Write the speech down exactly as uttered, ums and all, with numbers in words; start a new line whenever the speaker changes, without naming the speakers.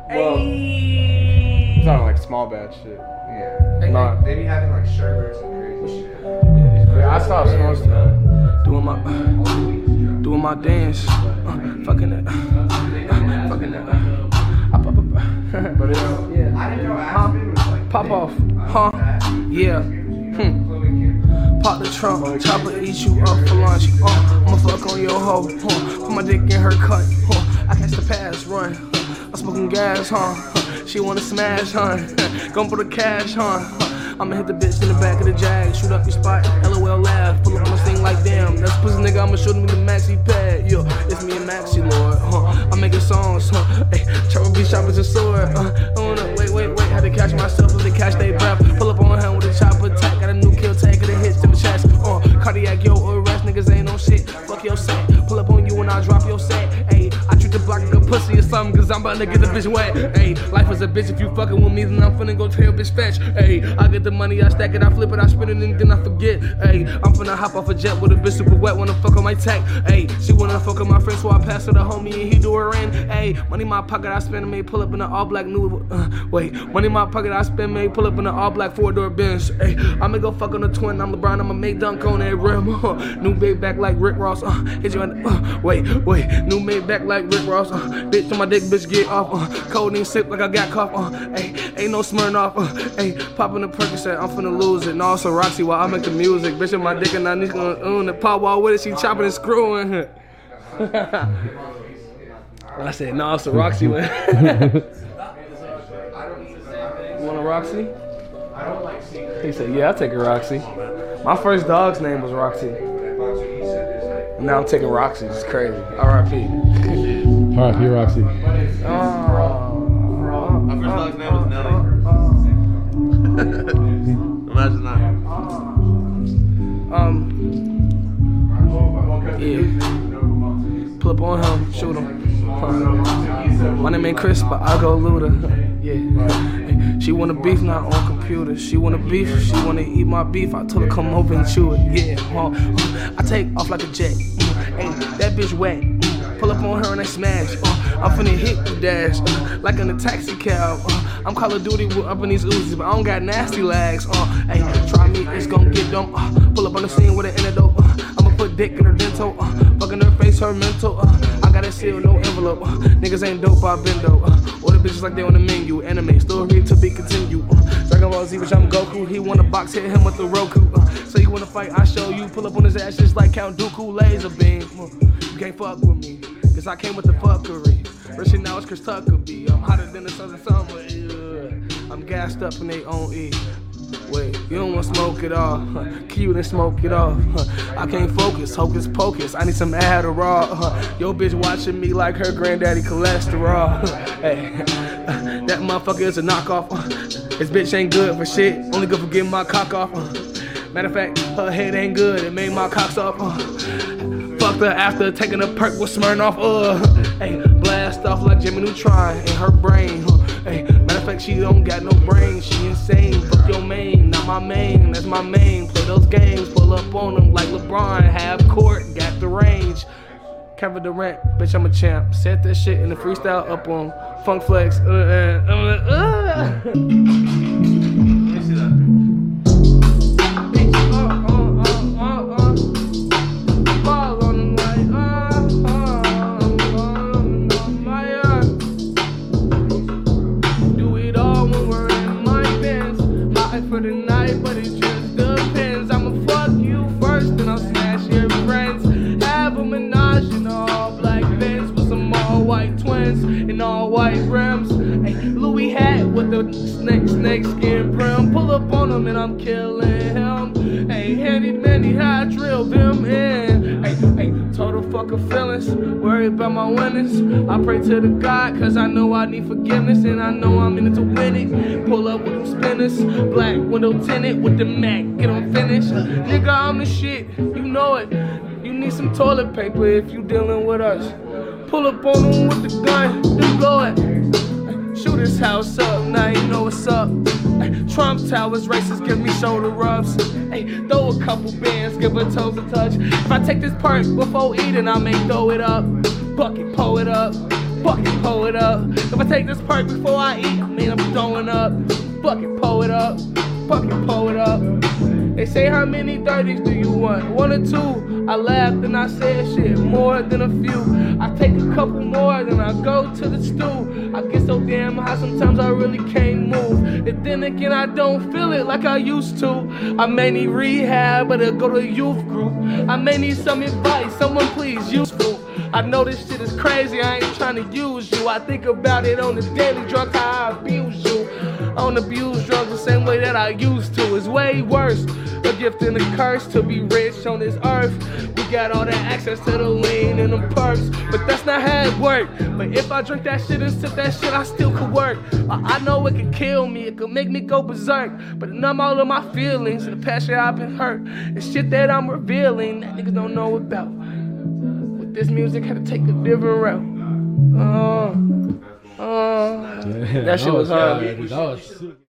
Well, it's not like small batch shit.
Yeah. They,
Not,
they be having like sherbets and crazy shit.
yeah, I stopped smoking.
Doing my, uh, doing my dance, uh, fucking it, uh, fucking it. Uh, I pop up,
But it's,
yeah.
I didn't know Aspen was like
Pop off, huh? Yeah. Hmm. Pop the trunk, chopper eat you up for lunch. Uh, I'ma fuck on your hoe, huh? Put my dick in her cut, huh? I catch the pass, run. Huh? I'm smoking gas, huh? huh? She wanna smash, huh? Gon' put the cash, huh? huh? I'ma hit the bitch in the back of the Jag, shoot up your spot, LOL laugh, pull up on the thing like damn. That's a pussy nigga, I'ma show me the maxi pad, yo. It's me and Maxi Lord, huh? I'm making songs, huh? Hey, Trevor B shop is a sword, uh. Oh no, wait, wait, wait, had to catch myself as they catch they breath. Pull up on him with a chopper attack, got a new kill tag, got a hit to the chest, uh. Cardiac, yo, arrest, niggas ain't no shit, fuck your set. Pull up on you and I drop your set, ayy. I treat the block like a pussy or something, cause I'm about to get the bitch wet, ayy. Life is a bitch, if you fucking with me, then I'm finna go tell bitch fetch, ayy. I get the money, I stack it, I flip it, I spin it, and then I forget, ayy. I'm finna hop off a jet with a bitch super wet, wanna fuck on my tech, ayy. She wanna fuck on my friend, so I pass her the homie and he do her in, ayy. Money in my pocket, I spend, may pull up in an all black new, uh, wait. Money in my pocket, I spend, may pull up in an all black four door Benz, ayy. I'ma go fuck on the twin, I'm LeBron, I'ma make dunk on that rim, uh. New big back like Rick Ross, uh. Hit you in the, uh, wait, wait. New made back like Rick Ross, uh. Bitch on my dick, bitch get off, uh. Codeine sip like I got cough, uh. Ayy, ain't no Smirnoff, uh. Ayy, popping the Percocet, I'm finna lose it. And also Roxy while I make the music. Bitch on my dick and I need to own the pop wall with it, she chopping and screwing. I said, no, it's a Roxy one. You want a Roxy? He said, yeah, I'll take a Roxy. My first dog's name was Roxy. Now I'm taking Roxy, it's crazy. R I P.
R I P Roxy.
Oh.
My first dog's name was Nelly. Imagine that.
Um, yeah. Pull up on him, shoot him. Huh. My name ain't Chris, but I go Luda. Yeah. She wanna beef, not on computer. She wanna beef, she wanna eat my beef. I told her come over and chew it. Yeah. Huh. I take off like a jet. Hey, that bitch wet. Pull up on her and I smash. Uh, I'm finna hit the dash, uh, like in a taxi cab. Uh, I'm Call of Duty with up in these Uzis, but I don't got nasty legs. Uh, hey, try me, it's gon' get dumb. Uh, pull up on the scene with an antidote. Uh, I'ma put dick in her dental. Uh, fucking her face, her mental. Uh, I got a seal, no envelope. Uh, niggas ain't dope, I been dope. Uh, order bitches like they on the menu. Anime story to be continued. Uh, Dragon Ball Z, bitch, I'm Goku. He wanna box, hit him with the Roku. Uh, so you wanna fight, I show you. Pull up on his ass just like Count Dooku, laser beam. Uh, you can't fuck with me. Cause I came with the fuckery. Rich and now it's Chris Tuckerby. I'm hotter than the southern summer. Yeah. I'm gassed up and they on E. Wait, you don't wanna smoke it off. Huh. Cute and smoke it off. Huh. I can't focus, hocus pocus. I need some Adderall. Huh. Yo bitch watching me like her granddaddy cholesterol. Hey, that motherfucker is a knockoff. This bitch ain't good for shit. Only good for getting my cock off. Matter of fact, her head ain't good. It made my cock off. Fucked her after taking a perk with Smirnoff, uh. Hey, blast off like Jimmy Neutron in her brain, huh. Hey, matter of fact, she don't got no brain, she insane. Fuck your main, not my main, that's my main. Play those games, pull up on them like LeBron, half court, got the range. Kevin Durant, bitch, I'm a champ. Set that shit in the freestyle up on Funk Flex. Uh, uh, uh, uh.
Let me see that.
For the night, but it just depends. I'ma fuck you first, then I'll smash your friends. Have a menage in all black Benz with some all white twins and all white rims. Hey, Louis hat with the snake snake skin brim. Pull up on him and I'm killing him. Hey, handy mandy, how I drill them in. Hey, hey, total fucker feelings. Worry about my winnings. I pray to the God, cause I know I need forgiveness and I know I'm in it to win it. Pull up with them spinners. Black window tinted with the Mac, get on finish. Nigga, I'm the shit, you know it. You need some toilet paper if you dealing with us. Pull up on them with the gun, then blow it. Shoot his house up, now you know what's up. Trump Towers, racists give me shoulder rubs. Hey, throw a couple bands, give her toes a touch. If I take this part before eating, I may throw it up. Bucket, pull it up. fucking pull it up. If I take this perk before I eat, I mean I'm throwing up. Fucking pull it up, fucking pull it up. They say how many thirties do you want? One or two? I laughed and I said shit, more than a few. I take a couple more, then I go to the stew. I get so damn high sometimes I really can't move. And then again I don't feel it like I used to. I may need rehab, but I'll go to a youth group. I may need some advice, someone please useful. I know this shit is crazy, I ain't trying to use you. I think about it on the daily, drugs how I abuse you. I don't abuse drugs the same way that I used to. It's way worse, a gift and a curse to be rich on this earth. We got all that access to the lean and the perks, but that's not how it work. But if I drink that shit and sip that shit, I still could work. I, I know it could kill me, it could make me go berserk, but numb all of my feelings and the past year I've been hurt. And shit that I'm revealing that niggas don't know about. With this music, had to take a different route. Uh, uh, that shit was hard.
That was